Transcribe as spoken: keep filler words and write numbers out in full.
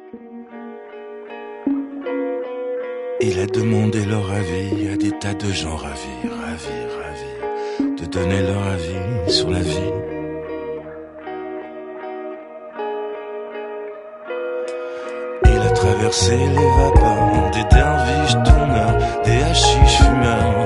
Il a demandé leur avis à des tas de gens ravis, ravis, ravis, de donner leur avis sur la vie. Il a traversé les vapeurs des derviches tourneurs, des hachiches fumeurs,